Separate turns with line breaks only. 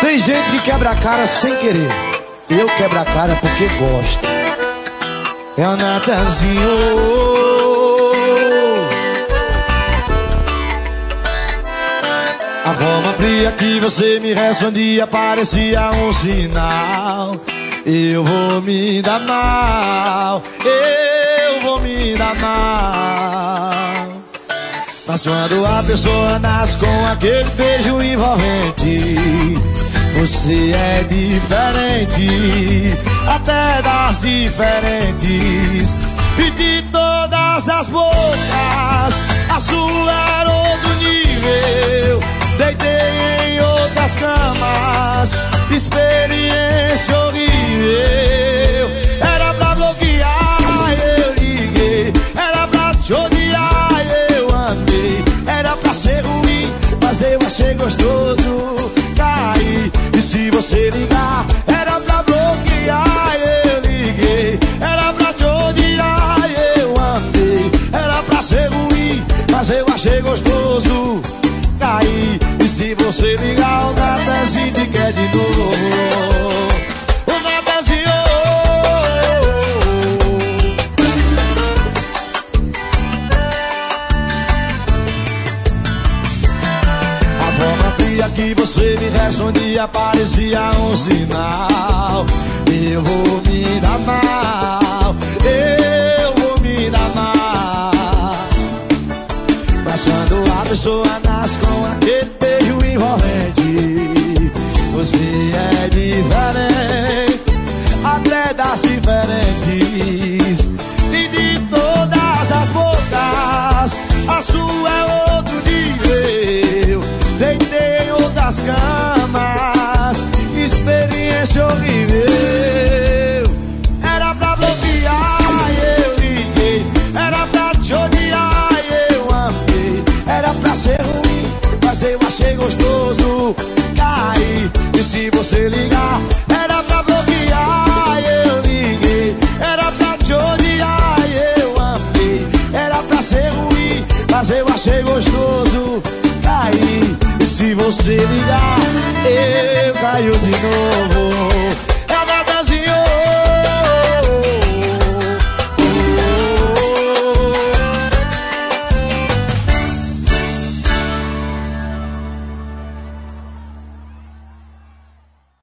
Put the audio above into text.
Tem gente que quebra a cara sem querer. Eu quebro a cara porque gosto. É o Natanzinho. A forma fria que você me respondia parecia um sinal. Eu vou me dar mal, eu vou me dar mal. Mas quando a pessoa nasce com aquele beijo envolvente, você é diferente, até das diferentes. E de todas as bocas, a sua era outro nível. Deitei em outras camas, experiência horrível. Era pra bloquear, eu liguei. Era pra te odiar, eu amei. Era pra ser ruim, mas eu achei gostoso. Caí, e se você ligar, era pra bloquear, eu liguei. Era pra te odiar, eu amei. Era pra ser ruim, mas eu achei gostoso. Caí, e se você ligar, o Natanzinho te quer de novo. O Natanzinho. A forma fria que você me respondia parecia um sinal. Eu vou me dar mal, eu vou me dar mal. Mas quando a pessoa nasce com aquele beijo envolvente, você é diferente, até das diferentes. E de todas as bocas, a sua é outro nível. Deitei em outras camas, experiência horrível. Era pra bloquear, eu liguei. Era pra te odiar, eu amei. Era pra ser ruim, mas eu achei gostoso. Caí, e se você ligar, era pra bloquear, eu liguei. Era pra te odiar, eu amei. Era pra ser ruim, mas eu achei gostoso. Caí, e se você ligar, eu caio de novo.